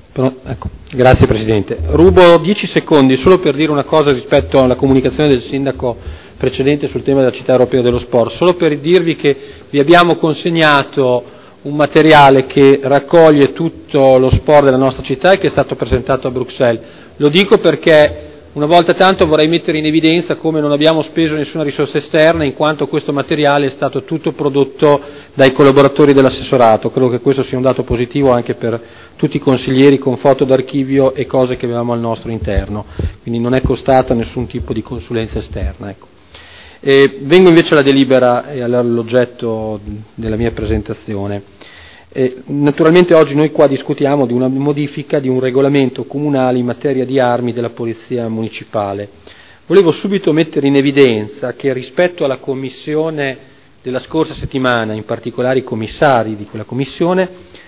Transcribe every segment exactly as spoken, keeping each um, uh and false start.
Ecco, grazie Presidente. Rubo dieci secondi solo per dire una cosa rispetto alla comunicazione del Sindaco precedente sul tema della Città Europea dello Sport, solo per dirvi che vi abbiamo consegnato un materiale che raccoglie tutto lo sport della nostra città e che è stato presentato a Bruxelles. Lo dico perché una volta tanto vorrei mettere in evidenza come non abbiamo speso nessuna risorsa esterna, in quanto questo materiale è stato tutto prodotto dai collaboratori dell'assessorato. Credo che questo sia un dato positivo anche per tutti i consiglieri, con foto d'archivio e cose che avevamo al nostro interno, quindi non è costata nessun tipo di consulenza esterna. Ecco. E vengo invece alla delibera e all'oggetto della mia presentazione. E naturalmente oggi noi qua discutiamo di una modifica di un regolamento comunale in materia di armi della Polizia Municipale. Volevo subito mettere in evidenza che rispetto alla Commissione della scorsa settimana, in particolare i commissari di quella Commissione,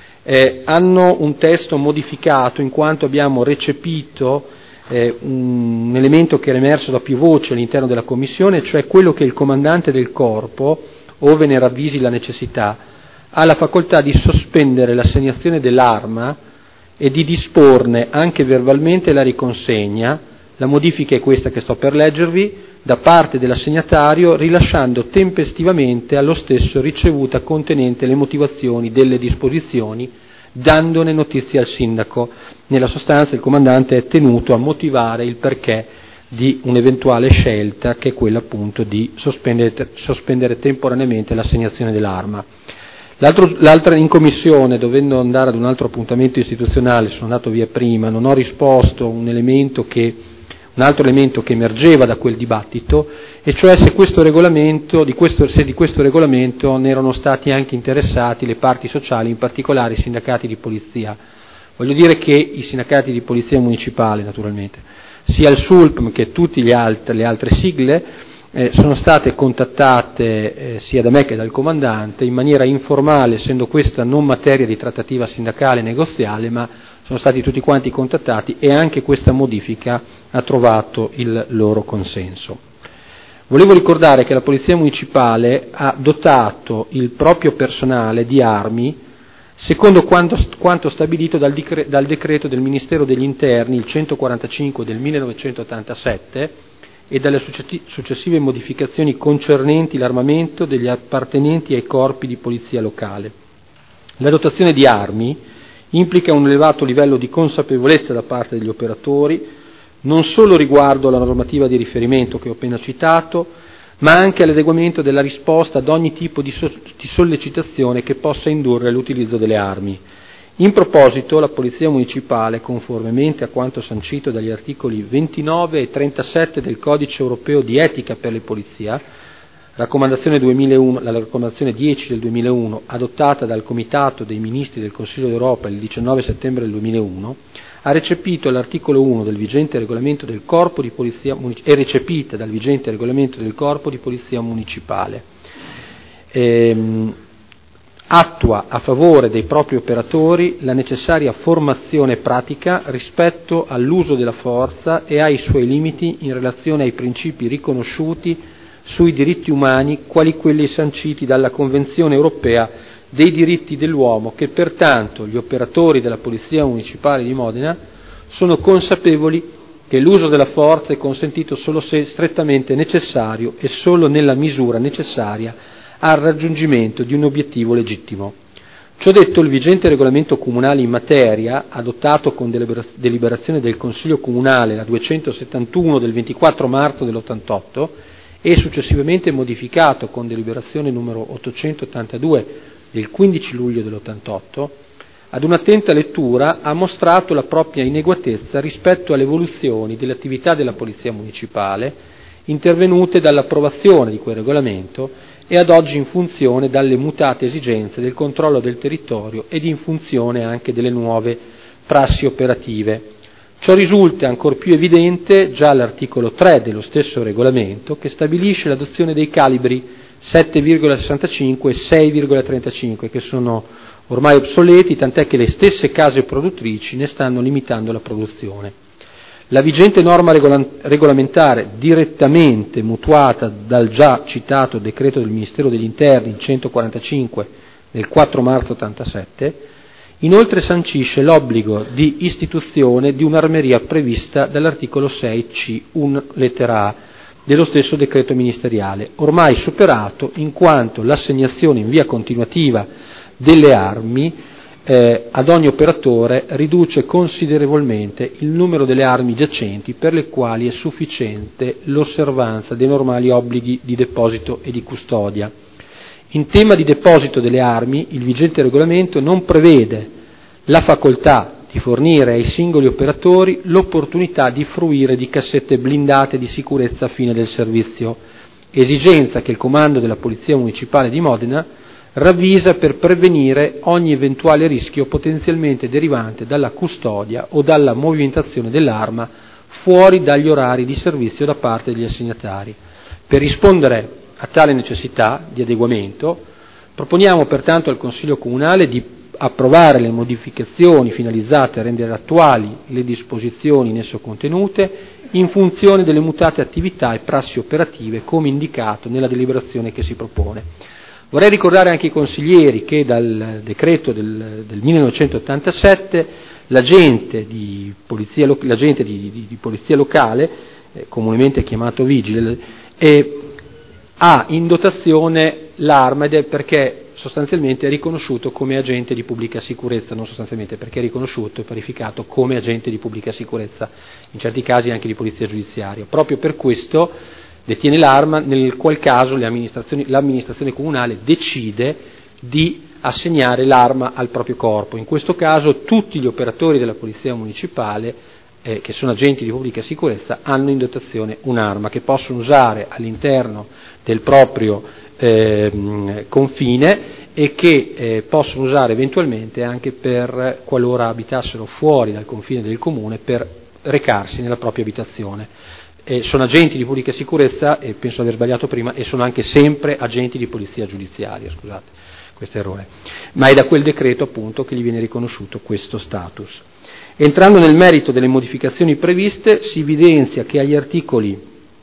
eh, hanno un testo modificato in quanto abbiamo recepito eh, un elemento che era emerso da più voci all'interno della Commissione, cioè quello che il comandante del corpo, ove ne ravvisi la necessità, ha la facoltà di sospendere l'assegnazione dell'arma e di disporne anche verbalmente la riconsegna. La modifica è questa che sto per leggervi, da parte dell'assegnatario, rilasciando tempestivamente allo stesso ricevuta contenente le motivazioni delle disposizioni, dandone notizia al sindaco. Nella sostanza il comandante è tenuto a motivare il perché di un'eventuale scelta, che è quella appunto di sospendere, sospendere temporaneamente l'assegnazione dell'arma. L'altro, l'altra in commissione, dovendo andare ad un altro appuntamento istituzionale, sono andato via prima, non ho risposto un elemento che, un altro elemento che emergeva da quel dibattito, e cioè se questo regolamento, di questo, se di questo regolamento ne erano stati anche interessati le parti sociali, in particolare i sindacati di polizia. Voglio dire che i sindacati di polizia municipale, naturalmente, sia il S U L P M che tutte le altre sigle, Eh, sono state contattate eh, sia da me che dal comandante in maniera informale, essendo questa non materia di trattativa sindacale e negoziale, ma sono stati tutti quanti contattati e anche questa modifica ha trovato il loro consenso. Volevo ricordare che la Polizia Municipale ha dotato il proprio personale di armi secondo quanto, quanto stabilito dal, dicre, dal decreto del Ministero degli Interni, il centoquarantacinque del millenovecentottantasette, e dalle successive modificazioni concernenti l'armamento degli appartenenti ai corpi di polizia locale. La dotazione di armi implica un elevato livello di consapevolezza da parte degli operatori, non solo riguardo alla normativa di riferimento che ho appena citato, ma anche all'adeguamento della risposta ad ogni tipo di, so- di sollecitazione che possa indurre all'utilizzo delle armi. In proposito, la Polizia Municipale, conformemente a quanto sancito dagli articoli ventinove e trentasette del Codice Europeo di Etica per le Polizia, raccomandazione duemilauno, la raccomandazione dieci del duemilauno, adottata dal Comitato dei Ministri del Consiglio d'Europa il diciannove settembre del duemilauno, ha recepito l'articolo uno del vigente regolamento del Corpo di Polizia Municipale, è recepita dal vigente regolamento del Corpo di Polizia Municipale. Ehm, attua a favore dei propri operatori la necessaria formazione pratica rispetto all'uso della forza e ai suoi limiti in relazione ai principi riconosciuti sui diritti umani, quali quelli sanciti dalla Convenzione europea dei diritti dell'uomo, che pertanto gli operatori della Polizia Municipale di Modena sono consapevoli che l'uso della forza è consentito solo se strettamente necessario e solo nella misura necessaria al raggiungimento di un obiettivo legittimo. Ciò detto, il vigente regolamento comunale in materia, adottato con deliberazione del Consiglio Comunale la duecentosettantuno del ventiquattro marzo dell'ottantotto e successivamente modificato con deliberazione numero ottocentottantadue del quindici luglio dell'ottantotto, ad un'attenta lettura ha mostrato la propria inadeguatezza rispetto alle evoluzioni delle attività della Polizia Municipale intervenute dall'approvazione di quel regolamento e ad oggi in funzione dalle mutate esigenze del controllo del territorio ed in funzione anche delle nuove prassi operative. Ciò risulta ancor più evidente già all'articolo tre dello stesso regolamento, che stabilisce l'adozione dei calibri sette virgola sessantacinque e sei virgola trentacinque, che sono ormai obsoleti, tant'è che le stesse case produttrici ne stanno limitando la produzione. La vigente norma regolamentare, direttamente mutuata dal già citato decreto del Ministero degli Interni, il centoquarantacinque del quattro marzo ottantasette, Inoltre sancisce l'obbligo di istituzione di un'armeria prevista dall'articolo sei C uno lettera A dello stesso decreto ministeriale, ormai superato in quanto l'assegnazione in via continuativa delle armi eh, ad ogni operatore riduce considerevolmente il numero delle armi giacenti per le quali è sufficiente l'osservanza dei normali obblighi di deposito e di custodia. In tema di deposito delle armi, il vigente regolamento non prevede la facoltà di fornire ai singoli operatori l'opportunità di fruire di cassette blindate di sicurezza a fine del servizio, esigenza che il comando della Polizia Municipale di Modena ravvisa per prevenire ogni eventuale rischio potenzialmente derivante dalla custodia o dalla movimentazione dell'arma fuori dagli orari di servizio da parte degli assegnatari. Per rispondere a tale necessità di adeguamento, proponiamo pertanto al Consiglio Comunale di approvare le modificazioni finalizzate a rendere attuali le disposizioni in esso contenute in funzione delle mutate attività e prassi operative come indicato nella deliberazione che si propone. Vorrei ricordare anche ai consiglieri che dal decreto del, del millenovecentottantasette l'agente di polizia, l'agente di, di, di polizia locale, eh, comunemente chiamato vigile, eh, ha in dotazione l'arma ed è perché sostanzialmente è riconosciuto come agente di pubblica sicurezza, non sostanzialmente perché è riconosciuto e parificato come agente di pubblica sicurezza, in certi casi anche di polizia giudiziaria. Proprio per questo detiene l'arma, nel qual caso le amministrazioni, l'amministrazione comunale decide di assegnare l'arma al proprio corpo. In questo caso tutti gli operatori della polizia municipale eh, che sono agenti di pubblica sicurezza hanno in dotazione un'arma che possono usare all'interno del proprio eh, confine e che eh, possono usare eventualmente anche per, qualora abitassero fuori dal confine del comune, per recarsi nella propria abitazione. Eh, sono agenti di pubblica sicurezza, e penso di aver sbagliato prima, e sono anche sempre agenti di polizia giudiziaria, scusate, questo errore. Ma è da quel decreto appunto che gli viene riconosciuto questo status. Entrando nel merito delle modificazioni previste, si evidenzia che agli articoli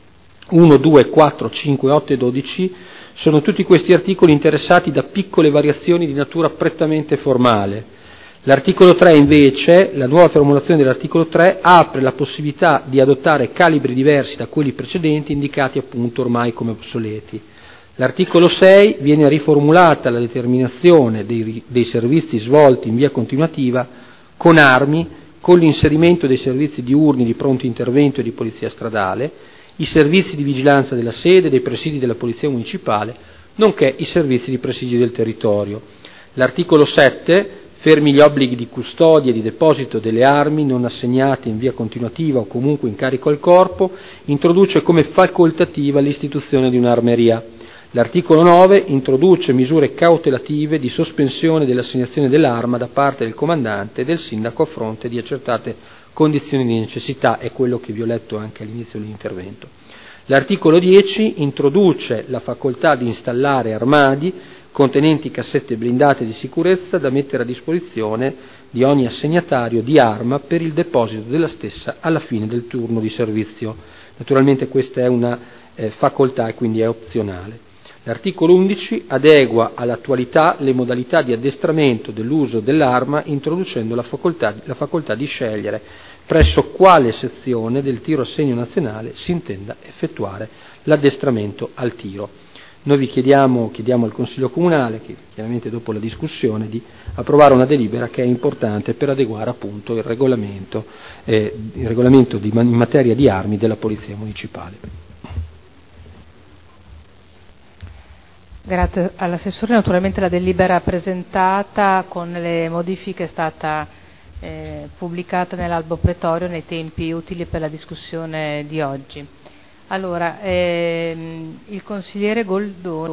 uno, due, quattro, cinque, otto e dodici sono tutti questi articoli interessati da piccole variazioni di natura prettamente formale. L'articolo tre invece, la nuova formulazione dell'articolo tre, apre la possibilità di adottare calibri diversi da quelli precedenti indicati appunto ormai come obsoleti. L'articolo sei viene riformulata la determinazione dei, dei servizi svolti in via continuativa con armi, con l'inserimento dei servizi diurni di pronto intervento e di polizia stradale, i servizi di vigilanza della sede, dei presidi della polizia municipale, nonché i servizi di presidio del territorio. L'articolo sette, fermi gli obblighi di custodia e di deposito delle armi non assegnate in via continuativa o comunque in carico al corpo, introduce come facoltativa l'istituzione di un'armeria. L'articolo nove introduce misure cautelative di sospensione dell'assegnazione dell'arma da parte del comandante e del sindaco a fronte di accertate condizioni di necessità, è quello che vi ho letto anche all'inizio dell'intervento. L'articolo dieci introduce la facoltà di installare armadi contenenti cassette blindate di sicurezza da mettere a disposizione di ogni assegnatario di arma per il deposito della stessa alla fine del turno di servizio. Naturalmente questa è una eh, facoltà e quindi è opzionale. L'articolo undici adegua all'attualità le modalità di addestramento dell'uso dell'arma introducendo la facoltà, la facoltà di scegliere presso quale sezione del tiro a segno nazionale si intenda effettuare l'addestramento al tiro. Noi vi chiediamo, chiediamo al Consiglio Comunale, che chiaramente dopo la discussione, di approvare una delibera che è importante per adeguare appunto il regolamento, eh, il regolamento di, in materia di armi della Polizia Municipale. Grazie all'assessore. Naturalmente la delibera presentata con le modifiche è stata eh, pubblicata nell'albo pretorio nei tempi utili per la discussione di oggi. Allora, ehm, il consigliere Goldoni